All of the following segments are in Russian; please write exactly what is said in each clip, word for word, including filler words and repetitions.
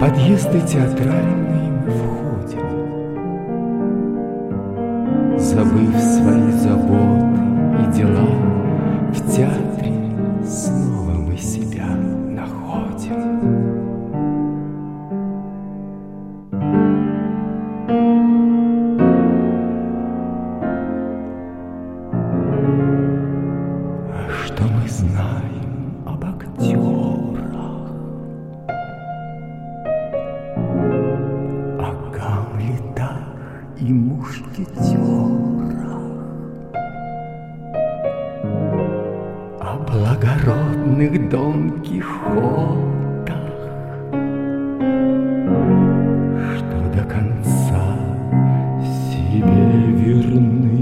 подъезды театральные мы входим, забыв свои заботы и дела, в театре снова мы себя находим. А что мы знаем об актерах, о Гамлетах и мушкетерах, о благородных Дон Кихотах, что до конца себе верны?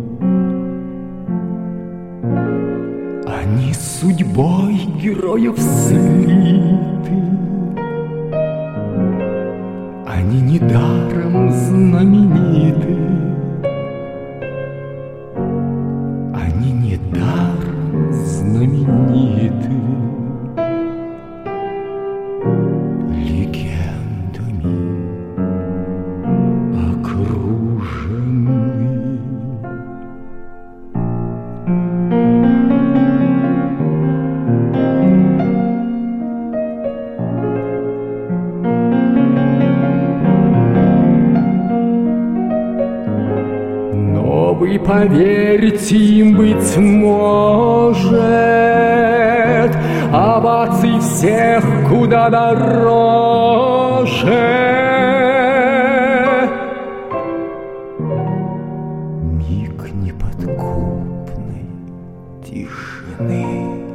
Они судьбой героев слиты, они недаром знамениты, они недаром знамениты, легендами окружены. Вы поверьте им, быть может, оваций всех куда дороже. Миг неподкупной тишины.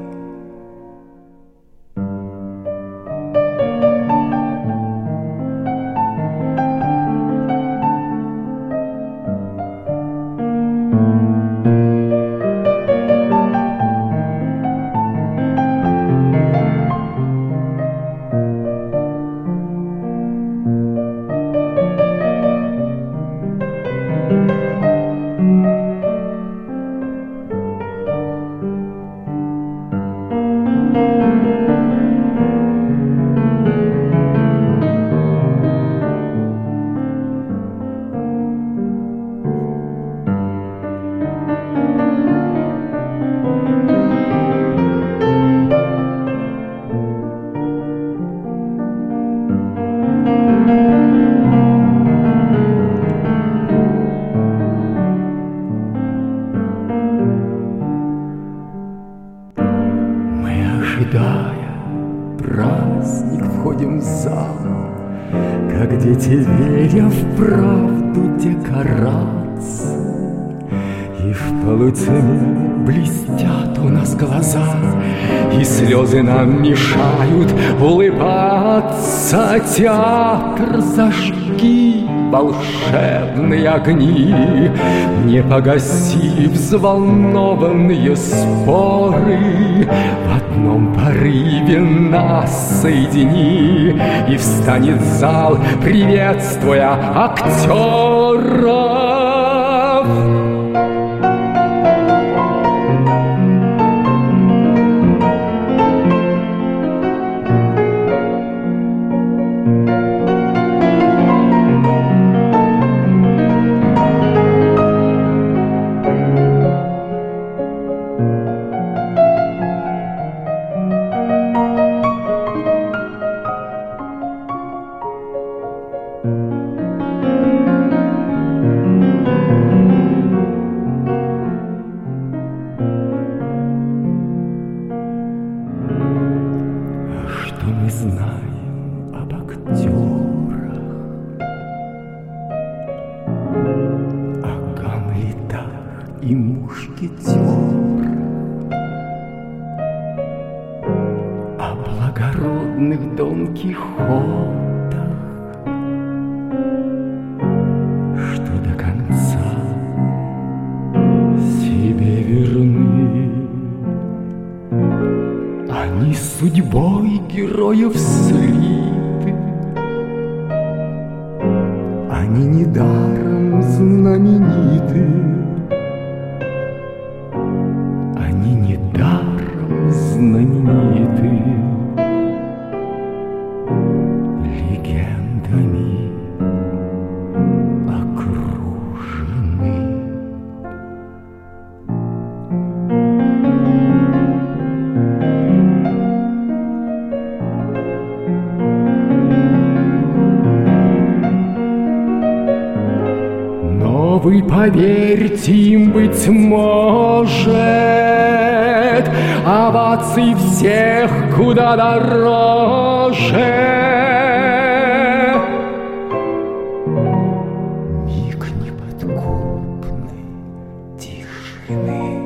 Ожидая праздник, входим в зал, как дети, веря в правду декораций. И в полутьме блестят у нас глаза, и слезы нам мешают улыбаться. Театр, зажги волшебные огни, не погаси взволнованные споры. В одном порыве нас соедини, и встанет зал, приветствуя актеров. Мы знаем об актерах, о Гамлетах и мушкетерах, о благородных Дон Кихотах, что до конца себе верны. Они судьбой героев слиты, они недаром знамениты, они недаром знамениты, легенды Но вы поверьте им, быть может, оваций всех куда дороже. Миг неподкупной тишины.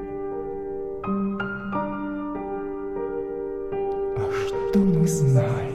А что мы знаем?